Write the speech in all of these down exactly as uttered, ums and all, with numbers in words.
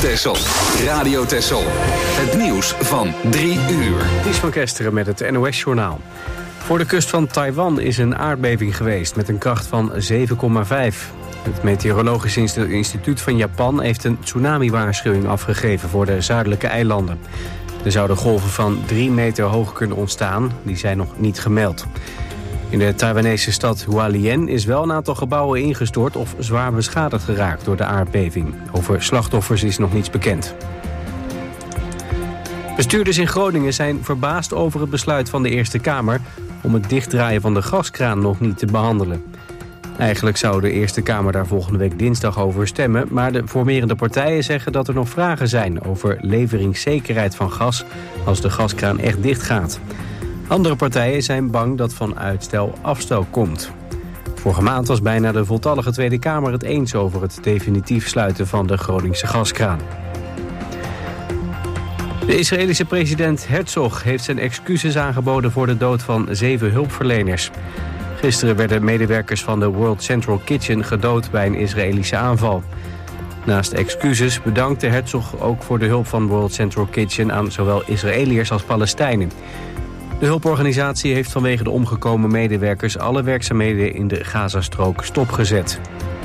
Texel. Radio Texel. Het nieuws van drie uur. Ties van Kesteren met het N O S-journaal. Voor de kust van Taiwan is een aardbeving geweest met een kracht van zeven komma vijf. Het Meteorologisch Instituut van Japan heeft een tsunami-waarschuwing afgegeven voor de zuidelijke eilanden. Er zouden golven van drie meter hoog kunnen ontstaan, die zijn nog niet gemeld. In de Taiwanese stad Hualien is wel een aantal gebouwen ingestort of zwaar beschadigd geraakt door de aardbeving. Over slachtoffers is nog niets bekend. Bestuurders in Groningen zijn verbaasd over het besluit van de Eerste Kamer om het dichtdraaien van de gaskraan nog niet te behandelen. Eigenlijk zou de Eerste Kamer daar volgende week dinsdag over stemmen, maar de formerende partijen zeggen dat er nog vragen zijn over leveringszekerheid van gas als de gaskraan echt dicht gaat. Andere partijen zijn bang dat van uitstel afstel komt. Vorige maand was bijna de voltallige Tweede Kamer het eens over het definitief sluiten van de Groningse gaskraan. De Israëlische president Herzog heeft zijn excuses aangeboden voor de dood van zeven hulpverleners. Gisteren werden medewerkers van de World Central Kitchen gedood bij een Israëlische aanval. Naast excuses bedankte Herzog ook voor de hulp van World Central Kitchen aan zowel Israëliërs als Palestijnen. De hulporganisatie heeft vanwege de omgekomen medewerkers alle werkzaamheden in de Gazastrook stopgezet.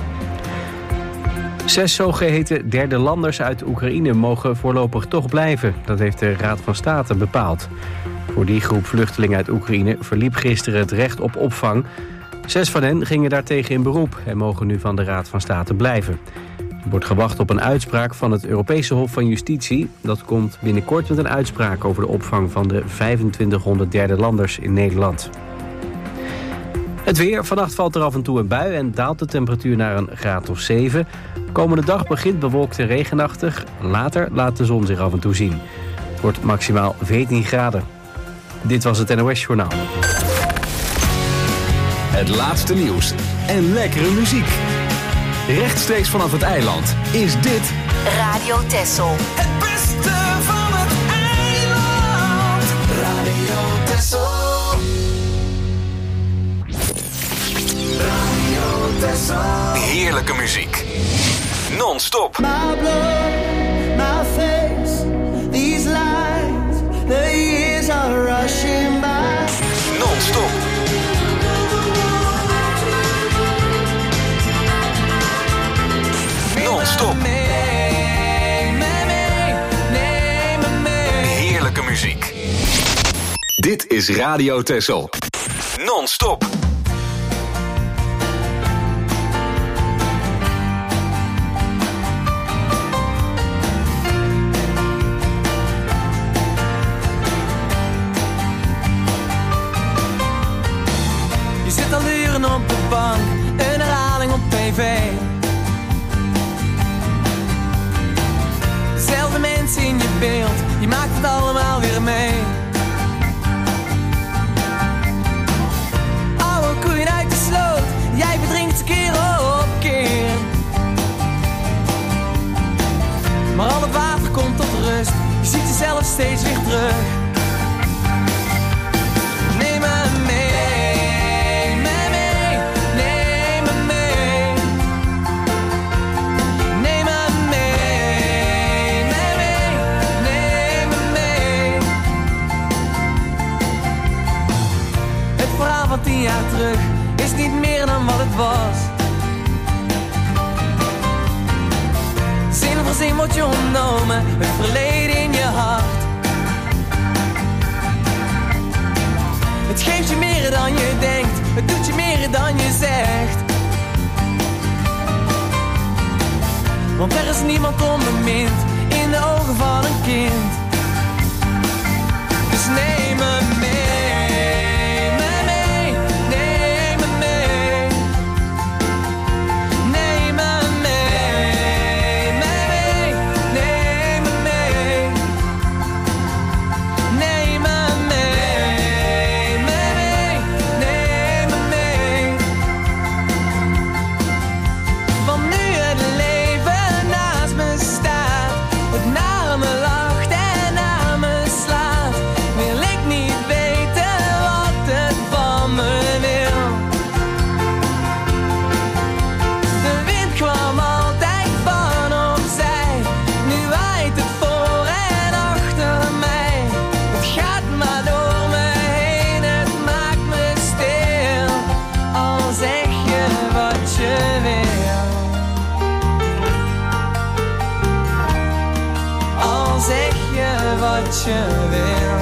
Zes zogeheten derde landers uit Oekraïne mogen voorlopig toch blijven. Dat heeft de Raad van State bepaald. Voor die groep vluchtelingen uit Oekraïne verliep gisteren het recht op opvang. Zes van hen gingen daartegen in beroep en mogen nu van de Raad van State blijven. Er wordt gewacht op een uitspraak van het Europese Hof van Justitie. Dat komt binnenkort met een uitspraak over de opvang van de vijfentwintighonderd derde landers in Nederland. Het weer. Vannacht valt er af en toe een bui en daalt de temperatuur naar een graad of zeven. Komende dag begint bewolkt en regenachtig. Later laat de zon zich af en toe zien. Het wordt maximaal veertien graden. Dit was het N O S-journaal. Het laatste nieuws en lekkere muziek. Rechtstreeks vanaf het eiland is dit Radio Texel. Het beste van het eiland. Radio Texel. Radio Texel. heerlijke muziek. Non-stop. My blood, my face, these lines, the years are rushing by. Non-stop. Non-stop. Heerlijke muziek. Dit is Radio Texel. Non-stop. Je zit al uren op de bank, een herhaling op tv. Dezelfde mensen in je beeld, je maakt het allemaal weer mee. Oude koeien uit de sloot, jij verdrinkt keer op keer. Maar al het water komt tot rust, je ziet jezelf steeds weer terug. Neem me mee. Van tien jaar terug is niet meer dan wat het was. Zin voor zin wordt je ontnomen, het verleden in je hart. Het geeft je meer dan je denkt, het doet je meer dan je zegt. Want er is niemand onbemind in de ogen van een kind. Dus neem me mee. Naar me lacht en naar me slaat, wil ik niet weten. je wil.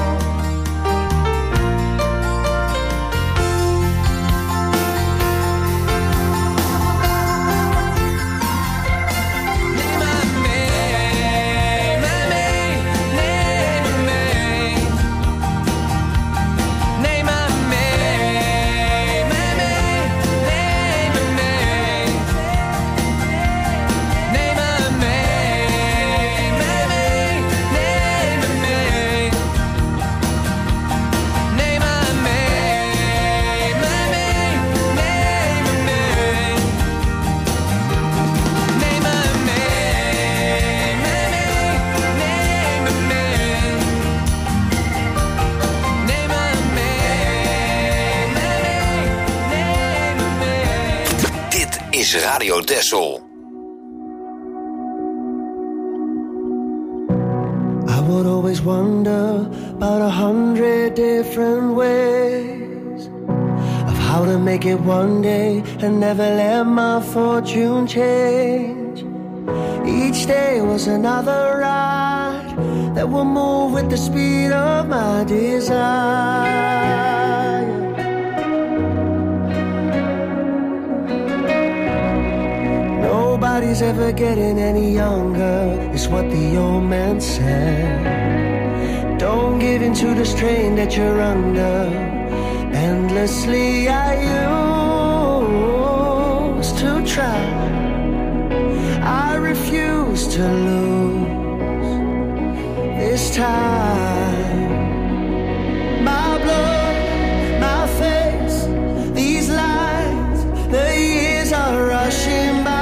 Radio Dessel. I would always wonder about a hundred different ways of how to make it one day and never let my fortune change. Each day was another ride that will move with the speed of my desire. Nobody's ever getting any younger, is what the old man said. Don't give in to the strain that you're under. Endlessly I used to try, I refuse to lose this time. My blood, my face, these lines, the years are rushing by.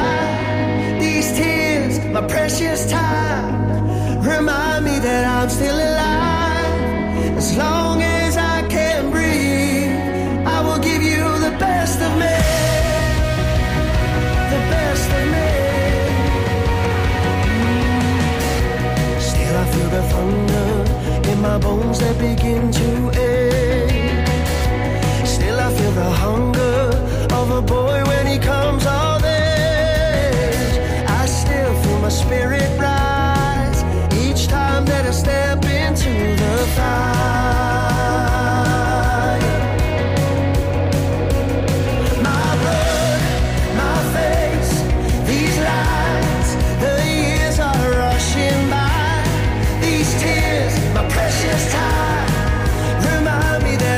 My precious time, remind me that I'm still alive. As long as I can breathe, I will give you the best of me, the best of me. Still I feel the thunder in my bones that begin to ache. Still I feel the hunger of a boy when he comes of age. I still feel my spirit rise each time that I step into the fire. My blood, my face, these lines, the years are rushing by. These tears, my precious time, remind me that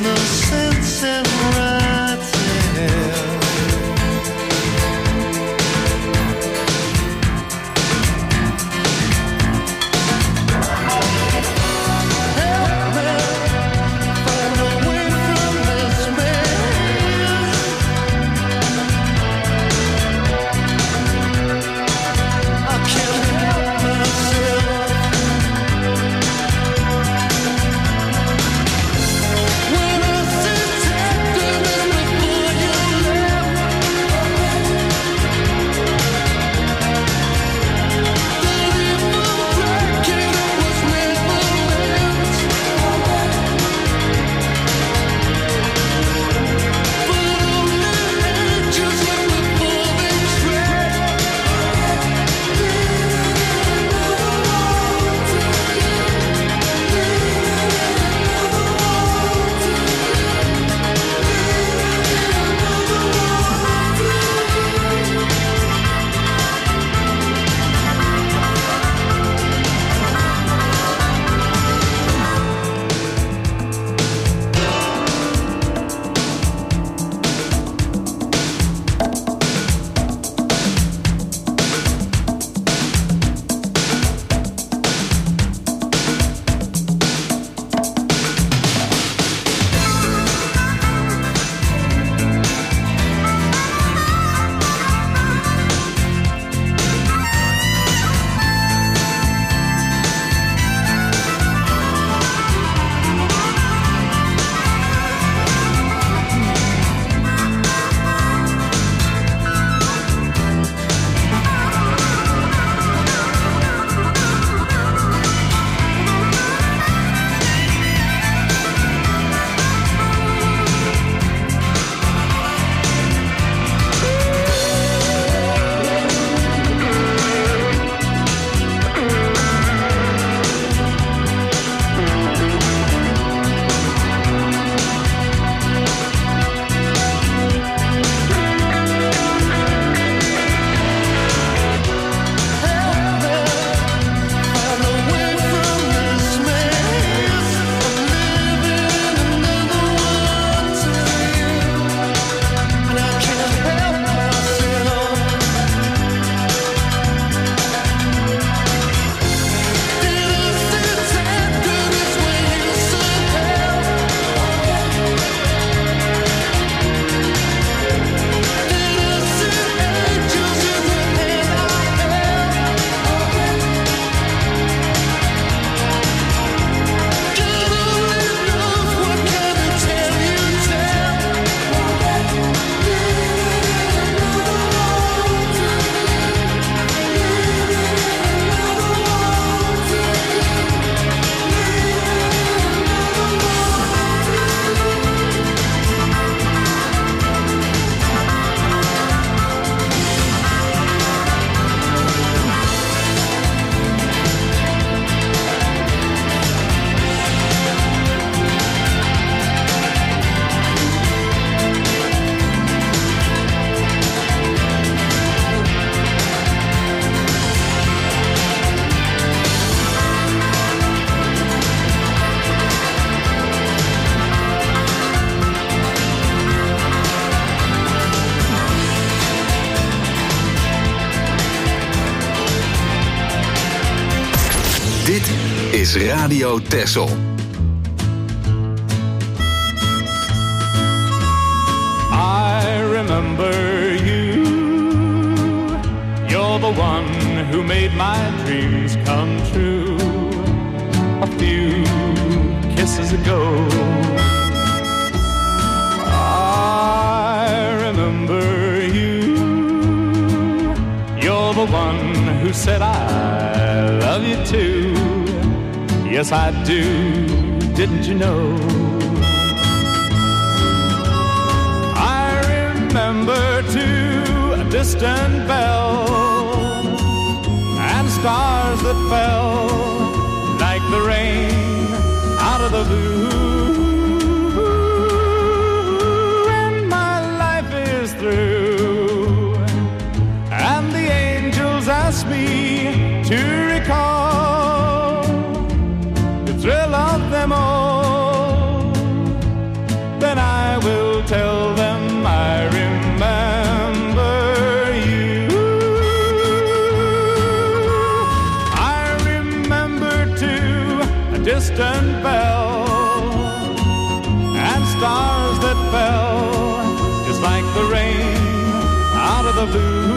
no sense in writing. Dit is Radio Texel. I remember you. You're the one who made my dreams come true. A few kisses ago. I remember you. You're the one who said I love you too. Yes, I do. Didn't you know? I remember too a distant bell and stars that fell like the rain out of the blue. And my life is through, and the angels ask me to recall the thrill of them all. distant bell, and stars that fell just like the rain out of the blue.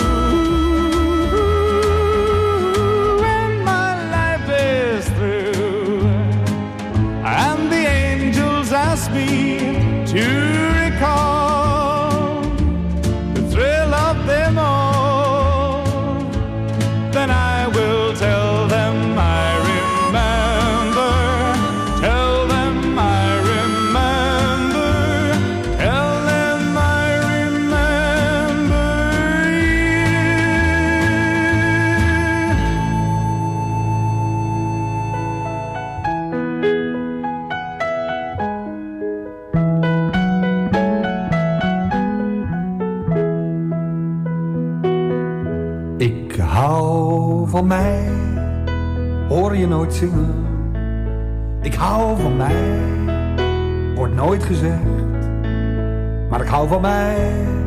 When my life is through and the angels ask me to recall the thrill of them all, then I will tell them I remember, tell them I remember, tell them I remember you. Ik hou van mij, hoor je nooit zingen. Ik hou van mij, wordt nooit gezegd. Maar ik hou van mij,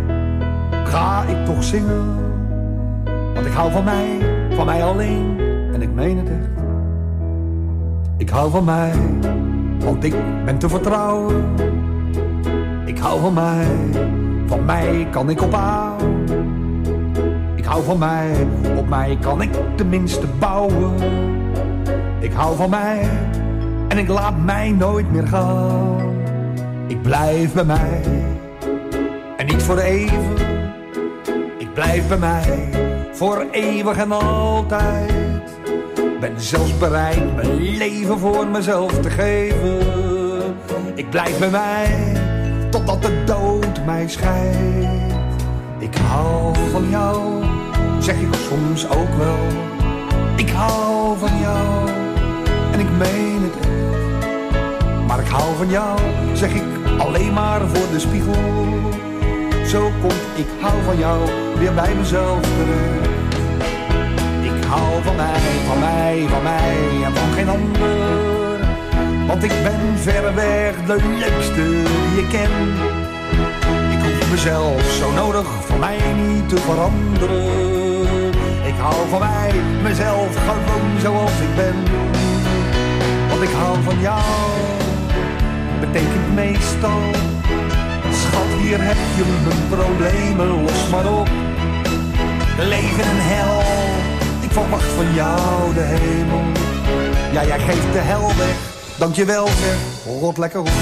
ga ik toch zingen. Want ik hou van mij, van mij alleen. En ik meen het echt. Ik hou van mij, want ik ben te vertrouwen. Ik hou van mij, van mij kan ik ophouden. Ik hou van mij, op mij kan ik tenminste bouwen. Ik hou van mij en ik laat mij nooit meer gaan. Ik blijf bij mij en niet voor even. Ik blijf bij mij voor eeuwig en altijd. Ben zelfs bereid mijn leven voor mezelf te geven. Ik blijf bij mij totdat de dood mij scheidt. Ik hou van jou, zeg ik soms ook wel. Ik hou van jou en ik meen het echt. Maar ik hou van jou, zeg ik alleen maar voor de spiegel. Zo komt ik hou van jou weer bij mezelf terecht. Ik hou van mij, van mij, van mij en van geen ander. Want ik ben verreweg de leukste die je kent. Mezelf zo nodig voor mij niet te veranderen. Ik hou van mij, mezelf gewoon zoals ik ben. Want ik hou van jou, betekent meestal. Schat, hier heb je mijn problemen, los maar op. Leven en hel, ik verwacht van jou de hemel. Ja, jij geeft de hel weg, dankjewel zeg, rot lekker op.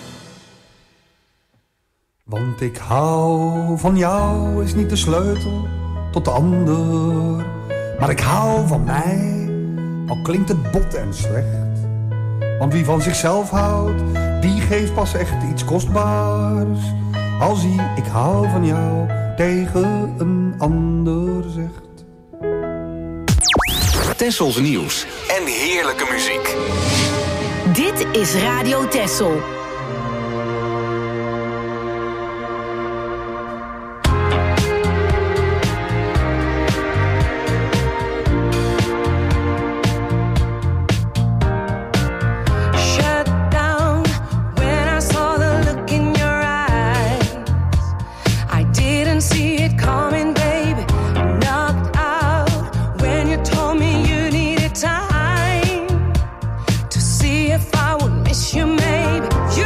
Want ik hou van jou is niet de sleutel tot de ander. Maar ik hou van mij, al klinkt het bot en slecht. Want wie van zichzelf houdt, die geeft pas echt iets kostbaars. Als hij ik hou van jou tegen een ander zegt. Tessels nieuws en heerlijke muziek. Dit is Radio Tessel. If I would miss you, maybe you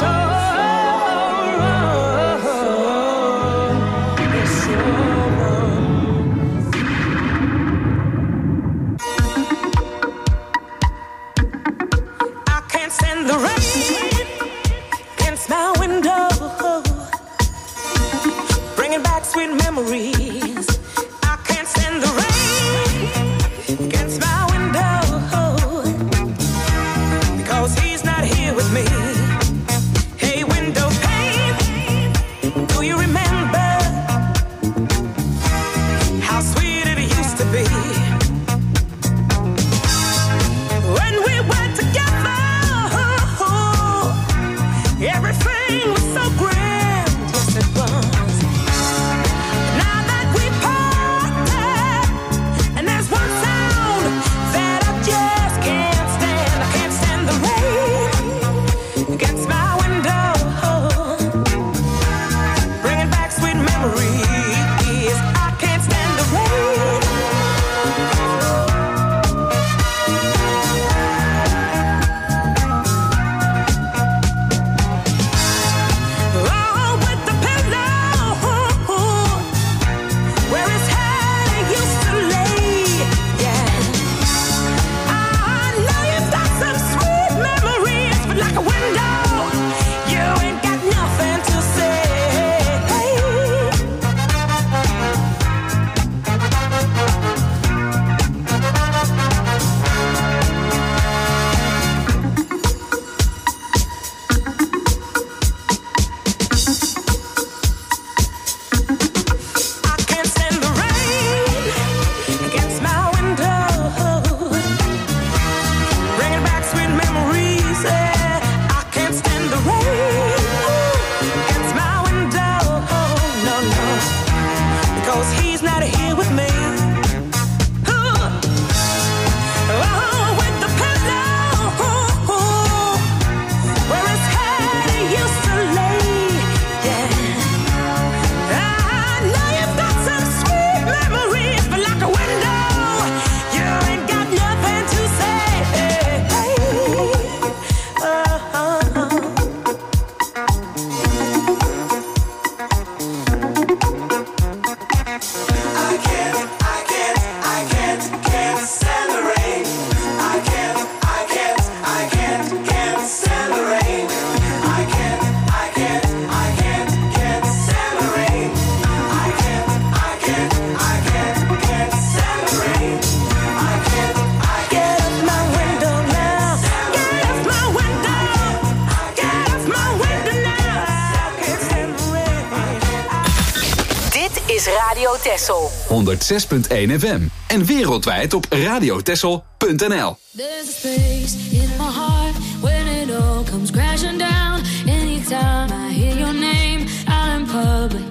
Radio Texel. honderdzes punt één F M. En wereldwijd op radiotexel punt n l. There's a space in my heart when it all comes crashing down. Anytime I hear your name out in public.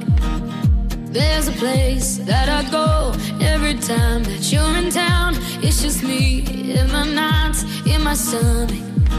There's a place that I go every time that you're in town. It's just me in my nights, in my stomach.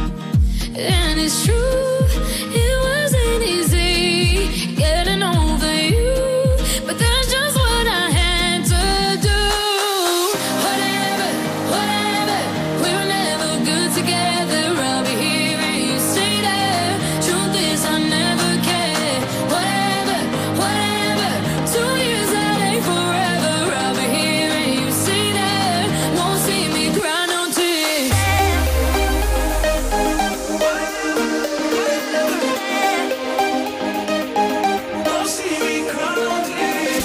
And it's true, it wasn't easy getting over you. But that's just what I had to do. Whatever, whatever, we were never good together. I'll be here and you stay there. Truth is I never cared. Whatever, whatever, two years that ain't forever. I'll be here and you stay there. Won't see me cry no tears. Won't see me cry no tears.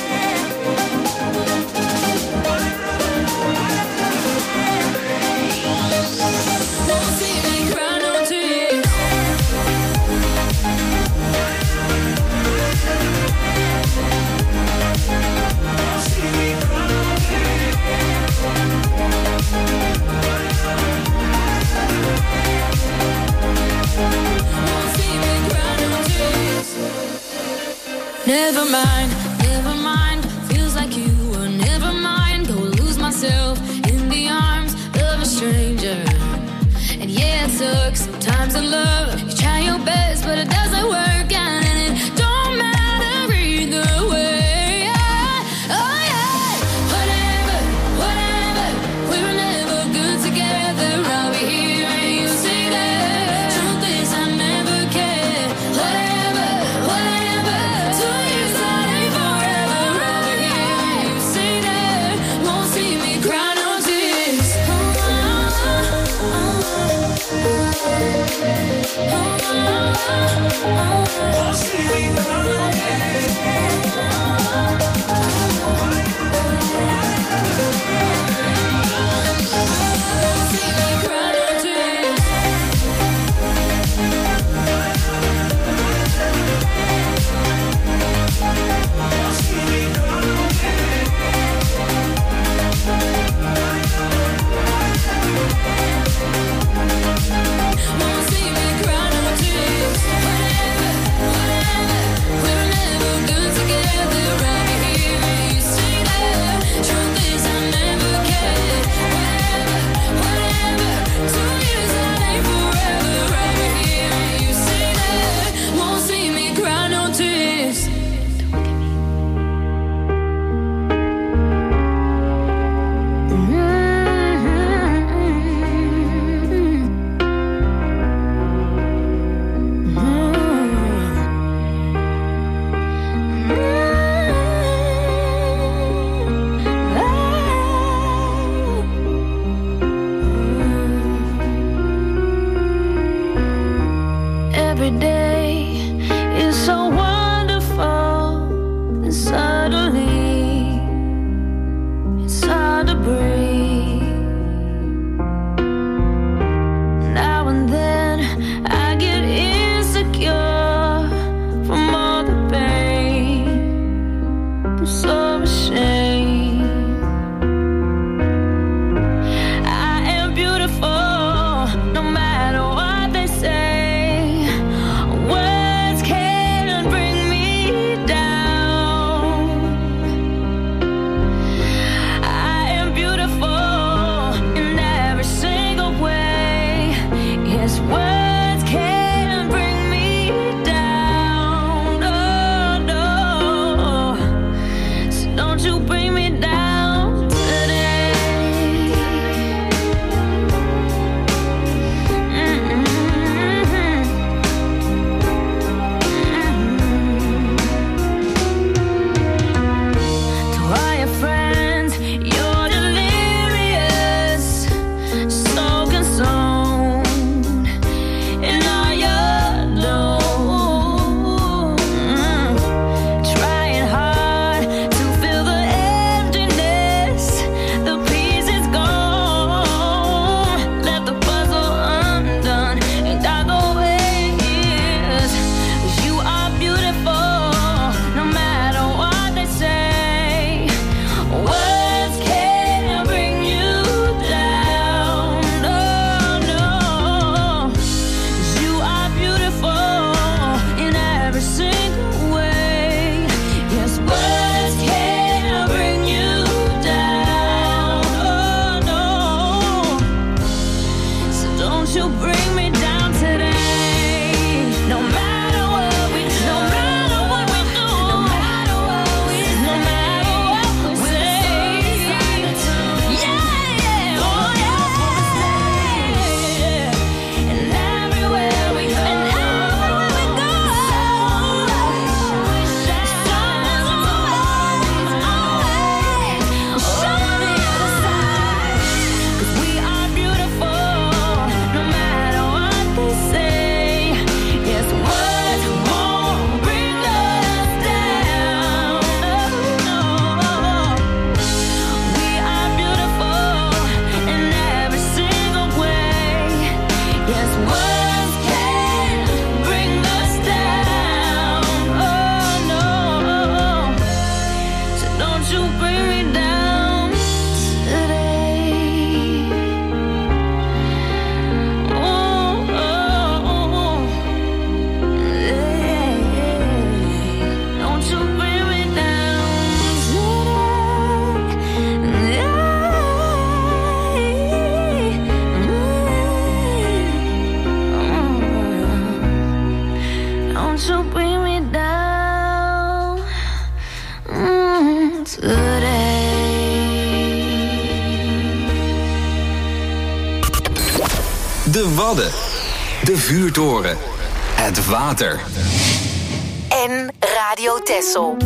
Won't see me cry no tears. Won't see me cry no tears. Never mind, never mind. Feels like you were never mind. Go lose myself in the arms of a stranger. And yeah, it sucks sometimes in love. You try your best, but it doesn't work out, and it don't matter either way. Yeah. Oh yeah, whatever, whatever. We were never good together. I'll be here and you stay there. Truth is I never cared. De Wadden. De vuurtoren. Het water. En Radio Texel.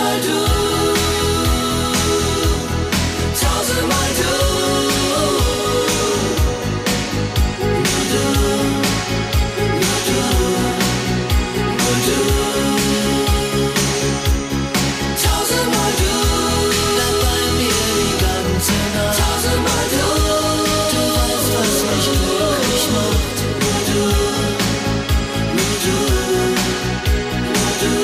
mal du, tausendmal du, nur du, nur du, nur du, tausendmal du, bleib bei mir die ganze Nacht, tausendmal du, du weißt, was mich glücklich macht, nur du, nur du, nur du.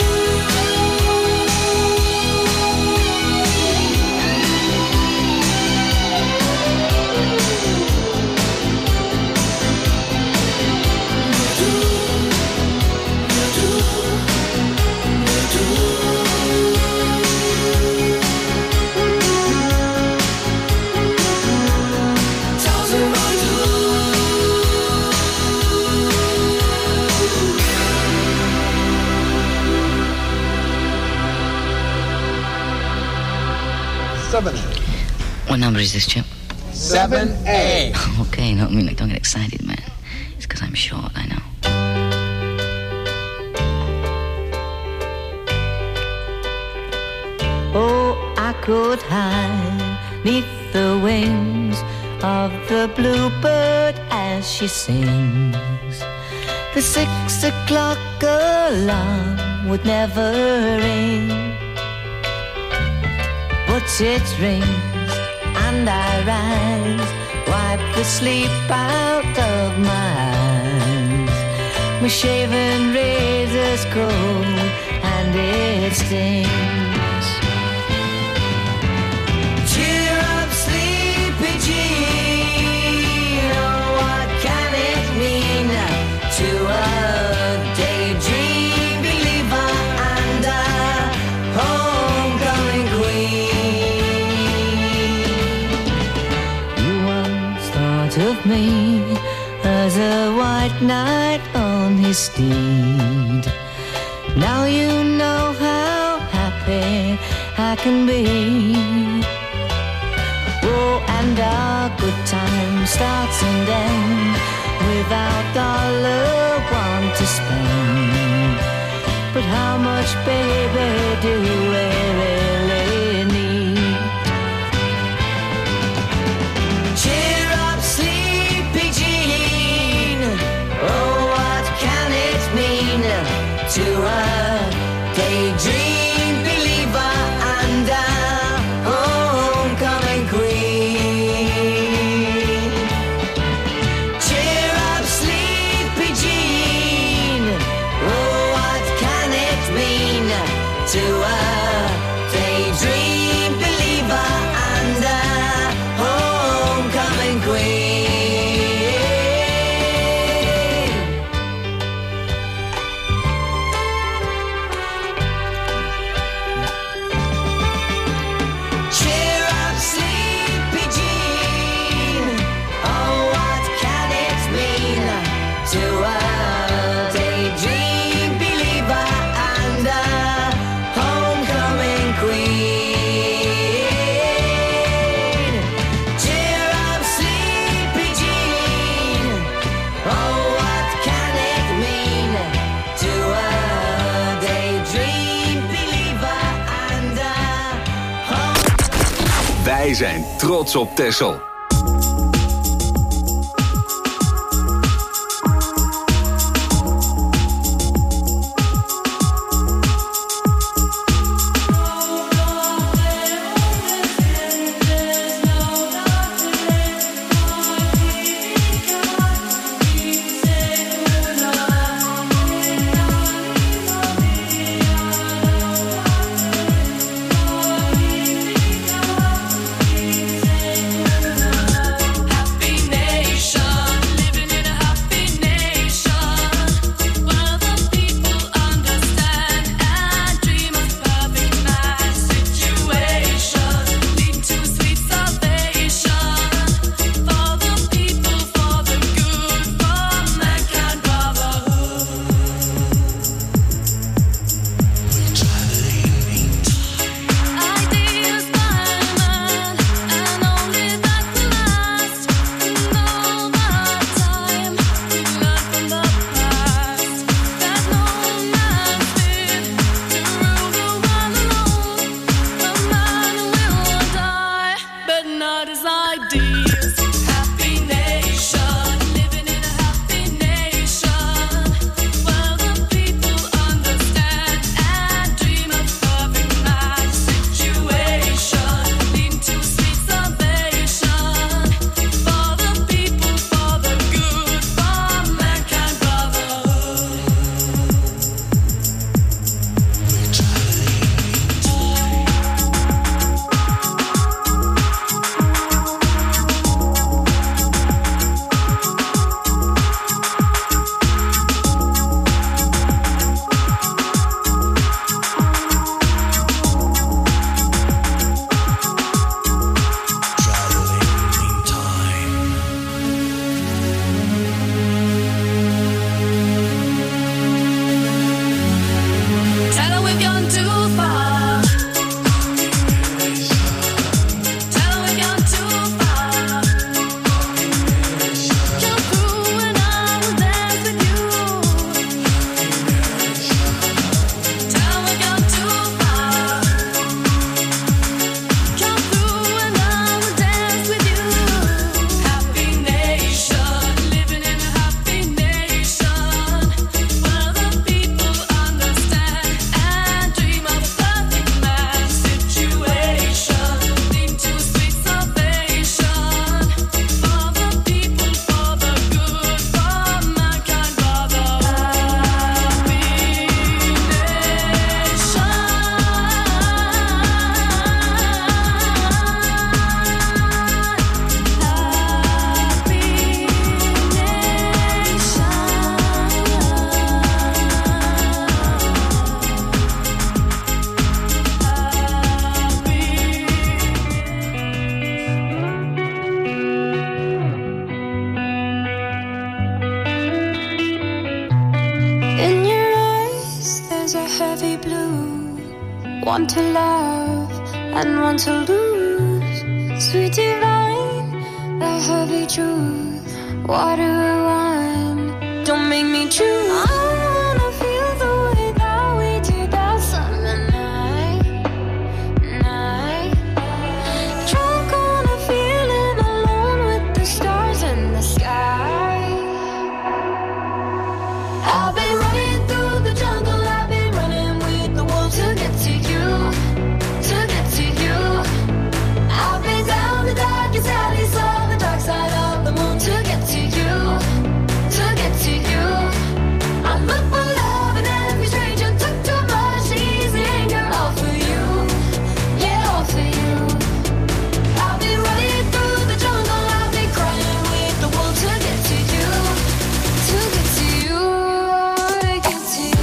Seven. What number is this, Chip? Seven A. Okay, no, I mean, like, don't get excited, man. It's because I'm short, I know. Oh, I could hide neath the wings of the bluebird as she sings. The six o'clock alarm would never ring, but it rings and I rise, wipe the sleep out of my eyes. My shaven razor's cold and it stings. Cheer up, sleepy Jean. Oh, what can it mean to a daydream believer and a homecoming queen? You once thought of me as a white knight on his steed. Now you know how happy I can be. Oh, and our good time starts and ends without dollar one to spend. But how much, baby, do we really need? Cheer up, sleepy Jean. Oh, what can it mean to a daydream believer and a homecoming queen? Cheer up, sleepy Jean. Oh, what can it mean to a daydream believer and a homecoming queen? Cheer up, sleepy Jean. Oh, what can it mean to a daydream believer and a homecoming queen? Cheer up, sleepy Jean. Oh, what can it mean to a daydream believer and a home... Wij zijn trots op Texel. Thank one to love and one to lose. Sweet divine, the heavy truth. Water or wine, don't make me choose. I wanna feel the way that we did that summer night, night. Drunk on a feeling, alone with the stars in the sky. I've been running through the jungle, I've been running with the wolves to get to you, to get to you. I've been down the darkest alley, saw the dark side of the moon to get to you, to get to you. I look for love in every stranger, took too much easy anger, all for you, yeah, all for you. I've been running through the jungle, I've been crying with the wolves to get to you, to get to you, to get to you.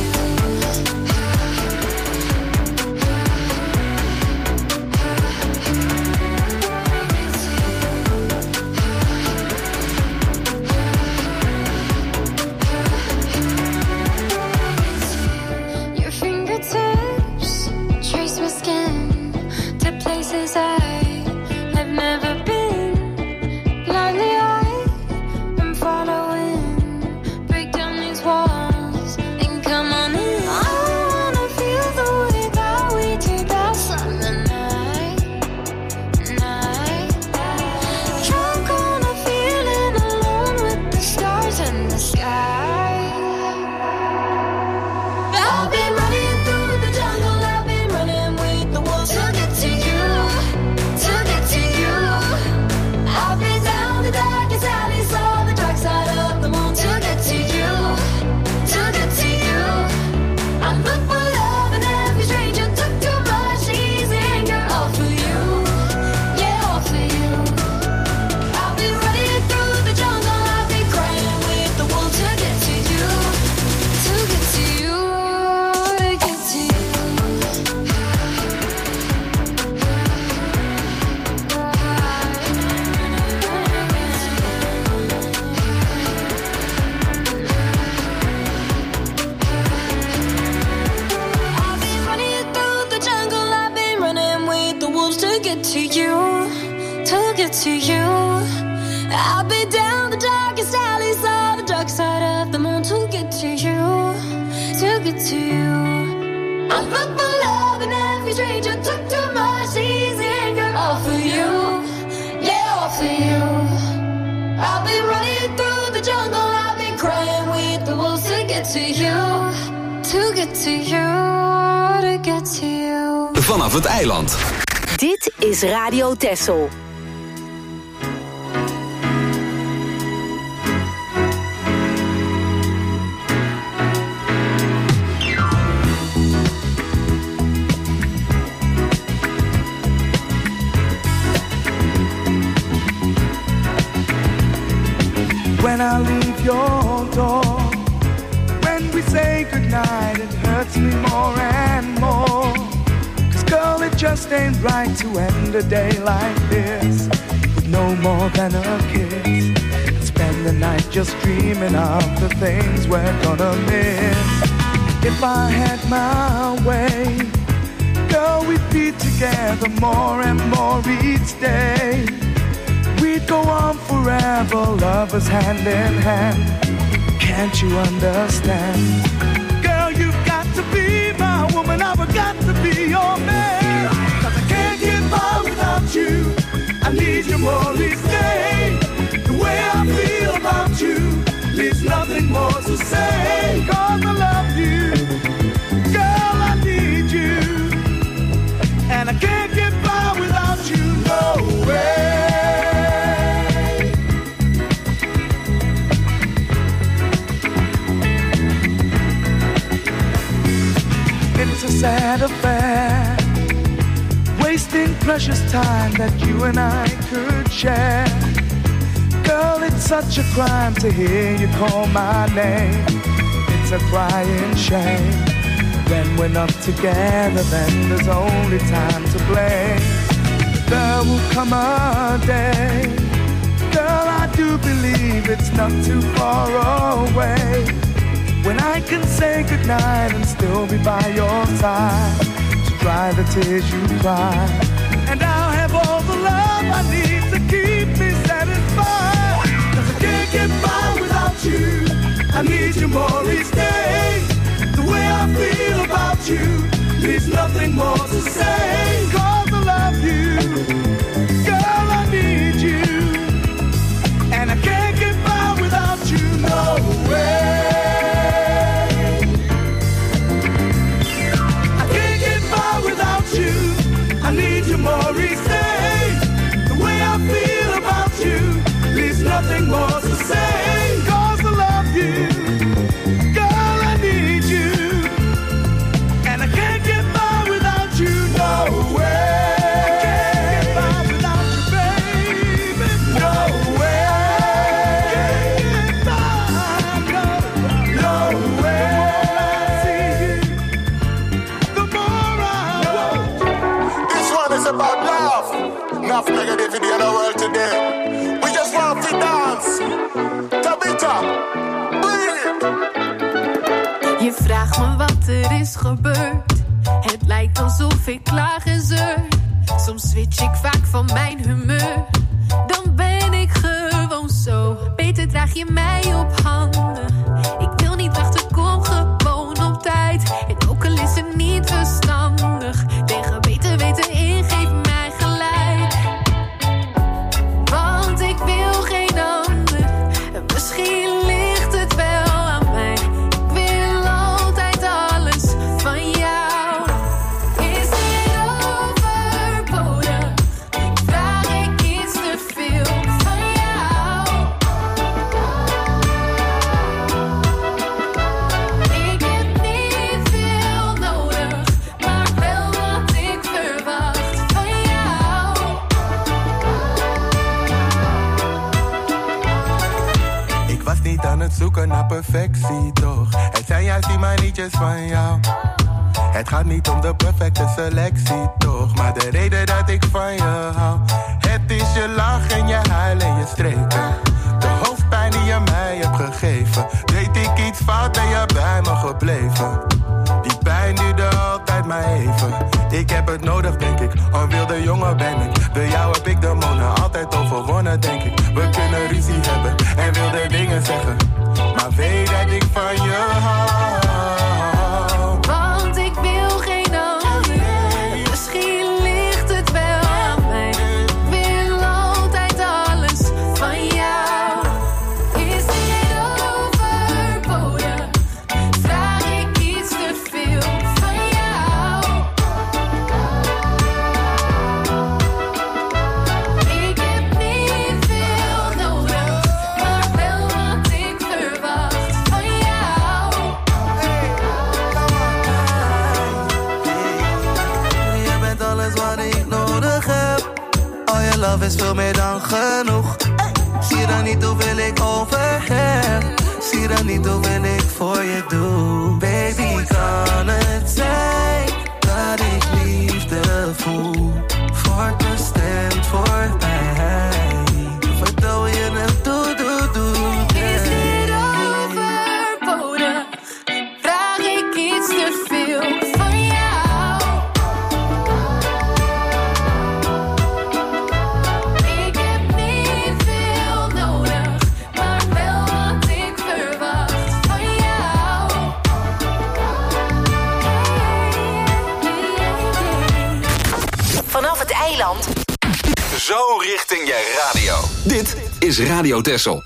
Your fingertips trace my skin to places I have never been. Blindly I am following. Break down these walls and come on in. I wanna feel the way that we did that summer night, night. Drunk on a feeling, alone with the stars in the sky. I've been running through the jungle, I've been running with the wolves to get to you, to get to you. I've been down the darkest alley, saw the dark side of the moon to get to you, to get to you. I look for love in every stranger, took too much easy anger, all for you, yeah, all for you. I've been running through the jungle, I've been crying with the wolves to get to you, to get to you, to get to you. I've been running through the jungle, I've been running with the wolves to get to you, to get to you. I've been down the darkest alleys, saw the dark side of the moon to get to you, to get to you. I look for love in every stranger, took too much easy anger, all for you, yeah, all for you. I've been running through the jungle, I've been crying with the wolves to get to you, to get to you, to get to you. Vanaf het eiland. Dit is Radio Texel. When I leave your door, when we say goodnight, it hurts me more and more. Cause girl, it just ain't right to end a day like this with no more than a kiss, and spend the night just dreaming of the things we're gonna miss. If I had my way, girl, we'd be together more and more each day. We'd go on forever, lovers hand in hand. Can't you understand? Girl, you've got to be my woman, I've got to be your man. Cause I can't get by without you, I need you more each day. The way I feel about you leaves nothing more to say. Cause I love you, girl, I need you, and I can't get by without you, no way. It's a sad affair, wasting precious time that you and I could share. Girl, it's such a crime to hear you call my name. It's a crying shame. When we're not together, then there's only time to blame. There will come a day, girl, I do believe it's not too far away, when I can say goodnight and still be by your side. So dry the tears you cry. And I'll have all the love I need to keep me satisfied. Cause I can't get by without you. I need you more each day. The way I feel about you leaves nothing more to say. Cause I love you, girl, I need you. And I can't get by without you, no way. I can't get by without you. I need you more each day. The way I feel about you leaves nothing more to say. Cause I love you, girl, I need you. And I can't get by without you, no way. About love, enough negativity in the world today. We just want to dance. Tabita, bring it. Je vraagt me wat er is gebeurd. Het lijkt alsof ik klaag en zeur. Soms switch ik vaak van mijn humeur. Dan ben ik gewoon zo. Beter draag je mij op handen. Ik wil niet wachten, kom gewoon op tijd. En ook al is het niet verstandig. Tegen beter weten in, geef mij gelijk. Want ik wil geen ander. Misschien ligt het wel aan mij. Ik wil altijd alles van jou. Is het overbodig? Vraag ik iets te veel van jou? Ik heb niet veel nodig, maar wel wat ik verwacht van jou. Ik was niet aan het zoeken naar perfectie, toch? Het zijn juist die manietjes van jou. Het gaat niet om de perfecte selectie, toch? Maar de reden dat ik van je hou. Het is je lach en je huil en je streken. De hoofdpijn die je mij hebt gegeven. Deed ik iets fout, ben je bij me gebleven. Die pijn duurde altijd maar even. Ik heb het nodig, denk ik. Een wilde jongen ben ik. Door jou heb ik de monen altijd overwonnen, denk ik. We kunnen ruzie hebben en wilde dingen zeggen. Maar weet dat ik van je hou. Want ik wil geen ander. Misschien ligt het wel aan mij. Ik wil altijd alles van jou. Is dit overbodig? Vraag ik iets te veel van jou? Ik heb niet veel nodig, maar wel wat ik verwacht van jou. Je bent alles wat ik nodig heb. Oh, je love is veel meer dan genoeg. Zie dan niet hoeveel ik over heb. Zie dan niet hoeveel ik voor je doe. Baby, kan het zijn dat ik liefde voel? Wordt bestemd voor mij. Vertel je het, doe, doe, doe. Is dit overbodig? Vraag ik iets te veel van jou? Ik heb niet veel nodig, maar wel wat ik verwacht van jou. Vanaf het eiland. Zo richting je radio. Dit is Radio Texel.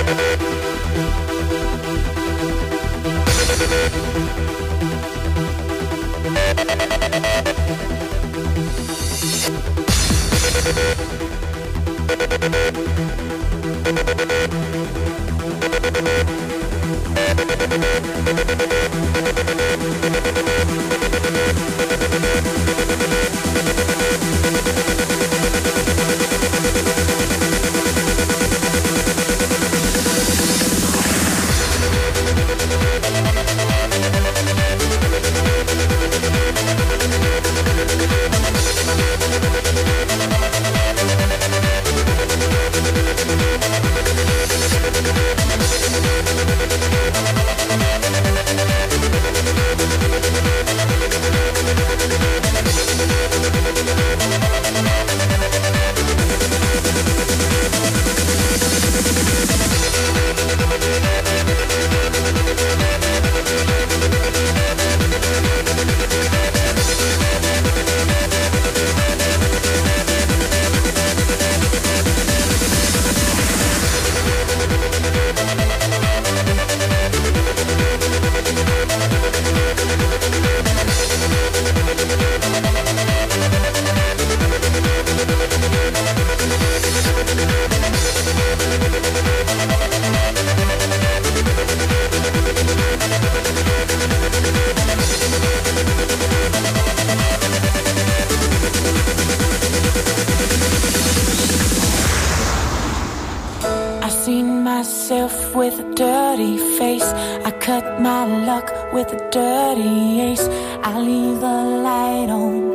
With a dirty face, I cut my luck with a dirty ace. I leave the light on